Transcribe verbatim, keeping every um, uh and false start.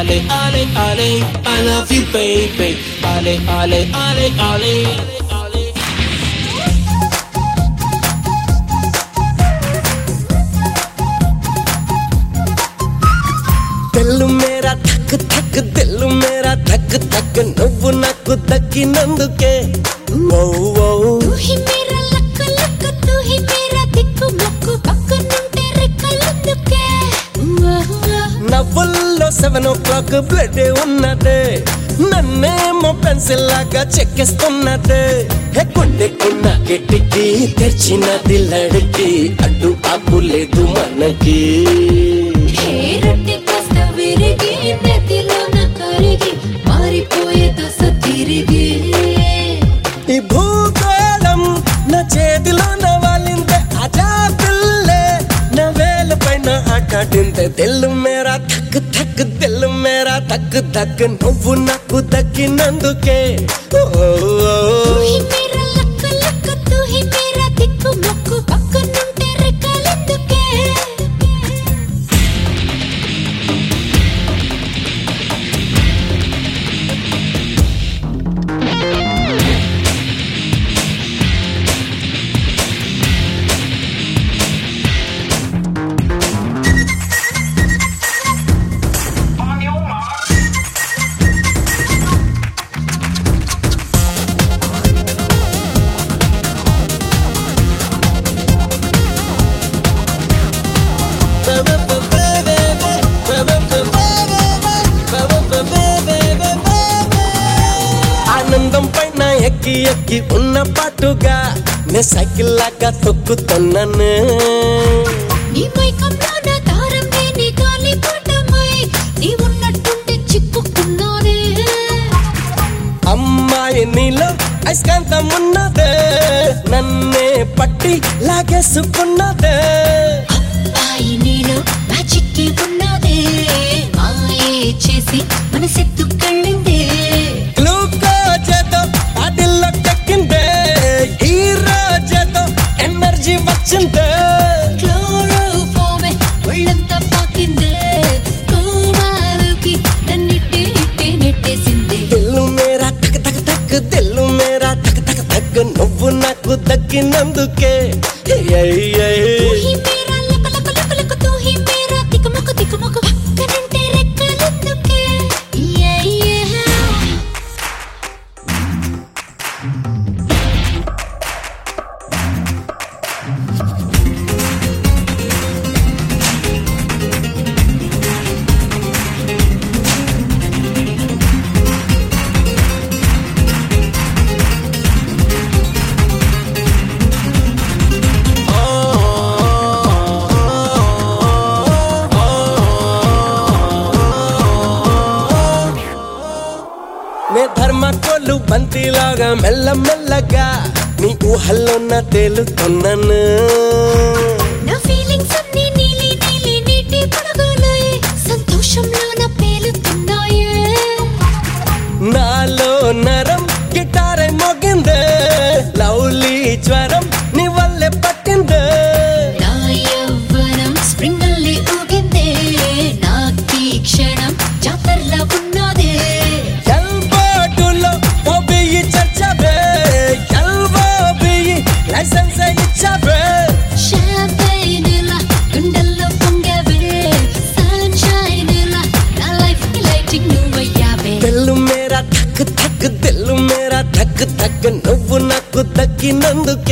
ale, ale, ale, I love you, baby. Ale, ale, ale, ale. దిల్లు మేరా ధక్ ధక్ దిల్లు మేరా ధక్ ధక్ నువ్వు నాకు దక్కినందుకే ఓ ఓ तू ही मेरा लक लक तू ही मेरा दिक्కు మొక్కు పక్కనుంటే రెక్కలందుకే నవ్వుల్లో సెవెన్ ఓ క్లాక్ బ్లడ్ ఉన్నదే నన్నేమో పెన్సిల్ లాగా చెక్కిస్తున్నదే హే కొట్టేకున్న కిటికీ తెరిచిన దిల్లడికి అడ్డు ఆపు లేదు మనకి హే రొట్టె కాస్త విరిగి నెత్తిలోన కరిగి మారిపోయే దశ తిరిగి ఈ భూగోళం నా చేతిలో నవాలిందే ఆజా పిల్లే నా వేల పైన ఆటాడిందే దిల్లు మేరా ధక్ ధక్ దిల్లు మేరా ధక్ ధక్ నువ్వు నాకు దక్కినందుకే ఓ तू ही मेरा लक लक तू ही मेरा दिक्కు మొక్కు పక్కనుంటే రెక్కలందుకే ఆనందం పైన ఎక్కి ఎక్కి ఉన్న పాటుగా నే సైకిల్ లాగా తొక్కుతున్నాను నీ మైకంలో నా దారం లేని గాలి పటమై నీ ఉన్నట్టుంటే చిక్కుకున్నానే అమ్మాయి నీలో అయస్కాంతం ఉన్నదే నన్నే పట్టి లాగేసుకున్నదే అబ్బాయి నీలో మ్యాజిక్కే ఉన్నదే మాయే చేసి మనసెత్తుకెళ్ళిందే గ్లూకోజేతో అదిల్లో టెక్కిందే ఈ రోజేతో ఎనర్జీ వచ్చిందే క్లోరోఫామే ఒళ్ళంతా పాకిందే కోమాలోకి నన్నిట్టే ఇట్టే నెట్టేసిందే దిల్లు మేరా తక్ తక్ తక్ దిల్లు మేరా తక్ తక్ తక్ నువ్వు నాకు దక్కినందుకే ఏయ్, ఏయ్. तू ही मेरा लक लक लक लक तू ही मेरा తికమక తికమక పక్కనంటే రెక్కలందుకే యే యే నే ధర్మకోలు బంతిలాగా మెల్ల మెల్లగా నీ ఊహల్లోన తేలుతున్నాను నా ఫీలింగ్స్ అన్ని నీలి నీలి నీటి పడగలే సంతోషంలోన పేలుతున్నాయే నాలో నరం గిటారే మోగిందే లవ్లీ జ్వరం నీ వల్లే పట్టిందే నా యవ్వనం స్ప్రింగల్లే ఊగిందే నాకీ క్షణం జాతరలా ఉన్నదే ఎల్బోటులో ఓ బియ్యి చర్చవే ఎల్బో బియ్యి లైసెన్స్ ఇచ్చవే షాంపైన్లా గుండెల్లో పొంగవే సన్షైన్లా నా లైఫ్ కి లైటింగ్ నువ్వయ్యావే దిల్లు మేరా ధక్ ధక్ దిల్లు మేరా ధక్ ధక్ నువ్వు నాకు దక్కినందుకే